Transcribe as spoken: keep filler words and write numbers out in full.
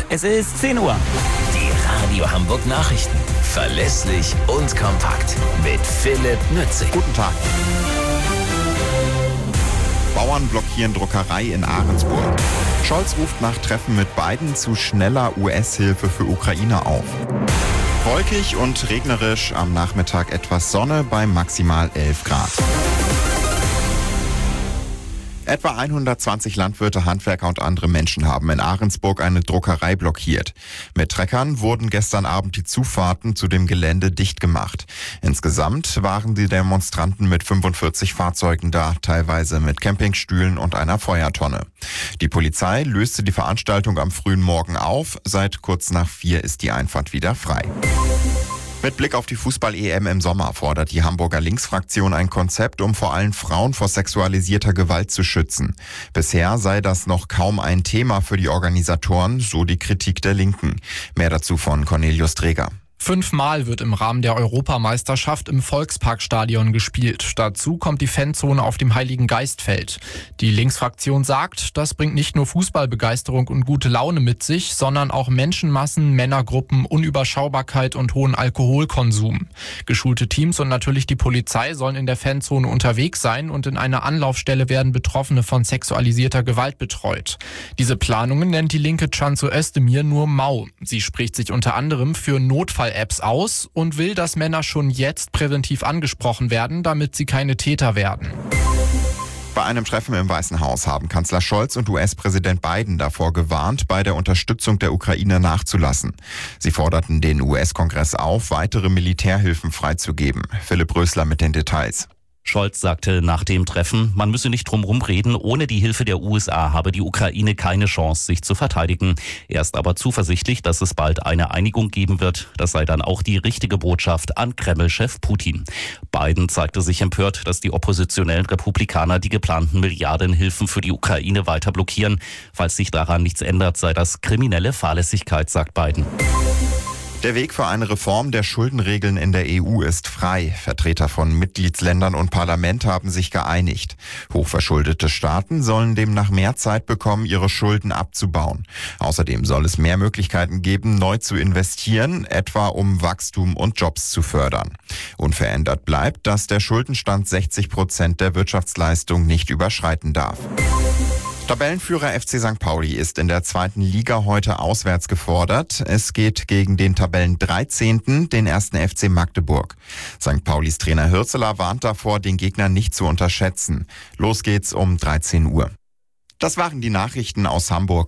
Es ist zehn Uhr. Die Radio Hamburg Nachrichten. Verlässlich und kompakt. Mit Philipp Nützig. Guten Tag. Bauern blockieren Druckerei in Ahrensburg. Scholz ruft nach Treffen mit Biden zu schneller U S-Hilfe für Ukraine auf. Wolkig und regnerisch, am Nachmittag etwas Sonne bei maximal elf Grad. Etwa hundertzwanzig Landwirte, Handwerker und andere Menschen haben in Ahrensburg eine Druckerei blockiert. Mit Treckern wurden gestern Abend die Zufahrten zu dem Gelände dicht gemacht. Insgesamt waren die Demonstranten mit fünfundvierzig Fahrzeugen da, teilweise mit Campingstühlen und einer Feuertonne. Die Polizei löste die Veranstaltung am frühen Morgen auf. Seit kurz nach vier ist die Einfahrt wieder frei. Mit Blick auf die Fußball-E M im Sommer fordert die Hamburger Linksfraktion ein Konzept, um vor allem Frauen vor sexualisierter Gewalt zu schützen. Bisher sei das noch kaum ein Thema für die Organisatoren, so die Kritik der Linken. Mehr dazu von Cornelius Träger. Fünfmal wird im Rahmen der Europameisterschaft im Volksparkstadion gespielt. Dazu kommt die Fanzone auf dem Heiligen Geistfeld. Die Linksfraktion sagt, das bringt nicht nur Fußballbegeisterung und gute Laune mit sich, sondern auch Menschenmassen, Männergruppen, Unüberschaubarkeit und hohen Alkoholkonsum. Geschulte Teams und natürlich die Polizei sollen in der Fanzone unterwegs sein und in einer Anlaufstelle werden Betroffene von sexualisierter Gewalt betreut. Diese Planungen nennt die Linke Cansu Özdemir nur mau. Sie spricht sich unter anderem für Notfall Apps aus und will, dass Männer schon jetzt präventiv angesprochen werden, damit sie keine Täter werden. Bei einem Treffen im Weißen Haus haben Kanzler Scholz und U S-Präsident Biden davor gewarnt, bei der Unterstützung der Ukraine nachzulassen. Sie forderten den U S-Kongress auf, weitere Militärhilfen freizugeben. Philipp Rösler mit den Details. Scholz sagte nach dem Treffen, man müsse nicht drumherum reden, ohne die Hilfe der U S A habe die Ukraine keine Chance, sich zu verteidigen. Er ist aber zuversichtlich, dass es bald eine Einigung geben wird. Das sei dann auch die richtige Botschaft an Kreml-Chef Putin. Biden zeigte sich empört, dass die oppositionellen Republikaner die geplanten Milliardenhilfen für die Ukraine weiter blockieren. Falls sich daran nichts ändert, sei das kriminelle Fahrlässigkeit, sagt Biden. Der Weg für eine Reform der Schuldenregeln in der E U ist frei. Vertreter von Mitgliedsländern und Parlament haben sich geeinigt. Hochverschuldete Staaten sollen demnach mehr Zeit bekommen, ihre Schulden abzubauen. Außerdem soll es mehr Möglichkeiten geben, neu zu investieren, etwa um Wachstum und Jobs zu fördern. Unverändert bleibt, dass der Schuldenstand sechzig Prozent der Wirtschaftsleistung nicht überschreiten darf. Tabellenführer F C Sankt Pauli ist in der zweiten Liga heute auswärts gefordert. Es geht gegen den Tabellendreizehnten, den ersten F C Magdeburg. Sankt Paulis Trainer Hürzeler warnt davor, den Gegner nicht zu unterschätzen. Los geht's um dreizehn Uhr. Das waren die Nachrichten aus Hamburg.